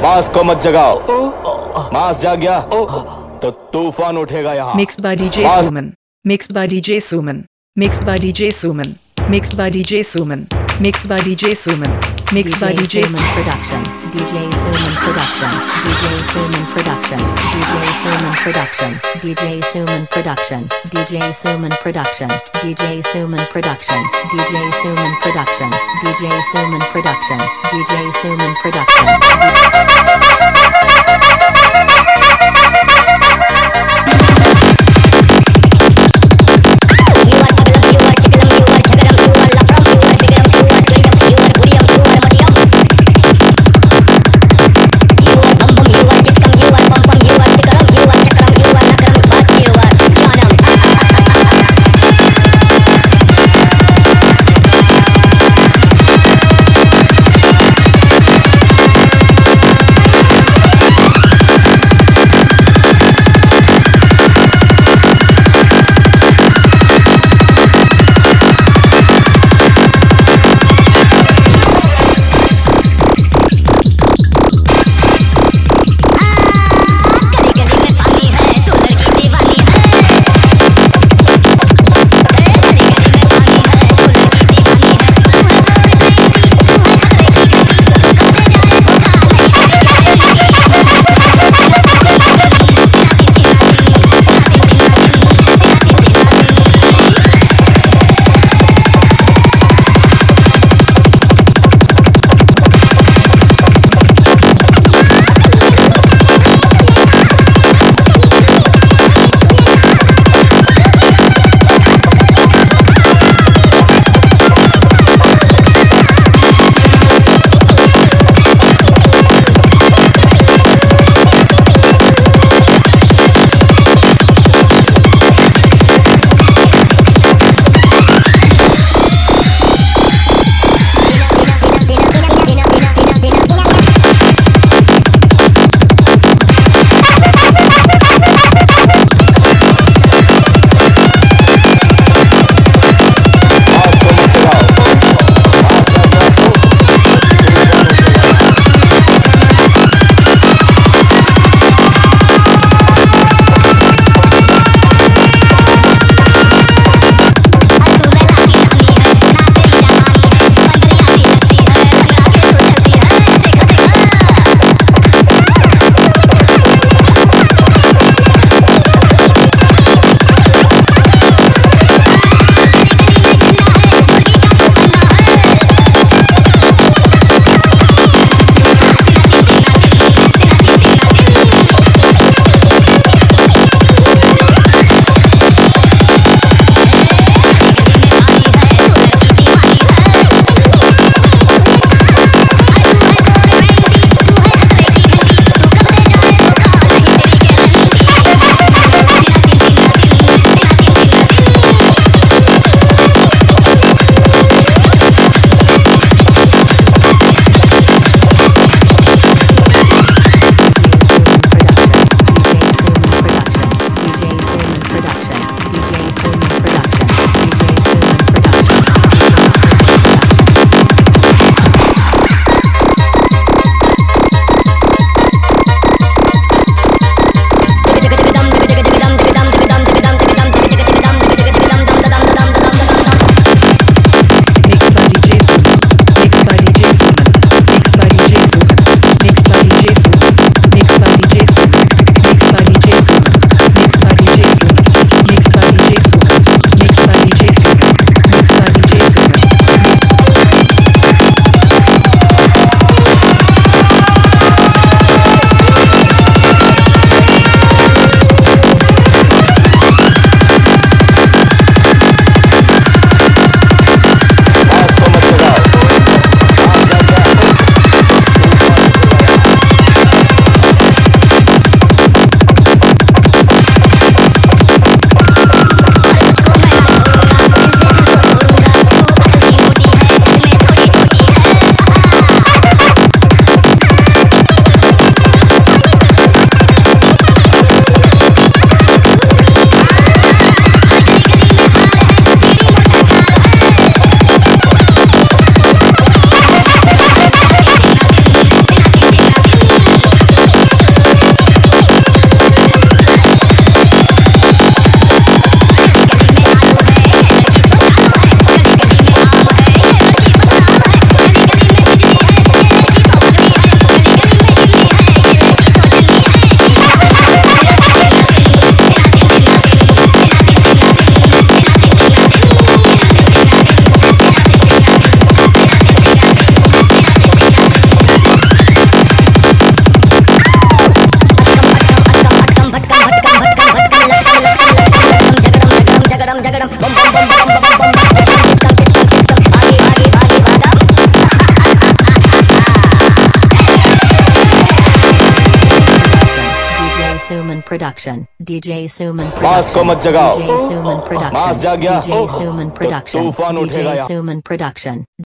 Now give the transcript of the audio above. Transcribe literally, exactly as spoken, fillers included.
मास को मत जगाओ, मास जाग गया तो तूफान उठेगा यहाँ। Mixed by D J Suman. Mixed by D J Suman. Mixed by D J Suman. Mixed by D J Suman. Mixed by D J Suman. Mixed by D J Suman Production. D J Suman Production. D J Suman Production. D J Suman Production. D J Suman Production. D J Suman Production. D J Suman Production. D J Suman Production. D J Suman Production. D J Suman Production. Suman Production. D J Suman मास को मत Production. जगाओ। D J Suman मास Production. जाग गया D J Suman तो Production. तूफान D उठेगा J यहाँ। Suman Production.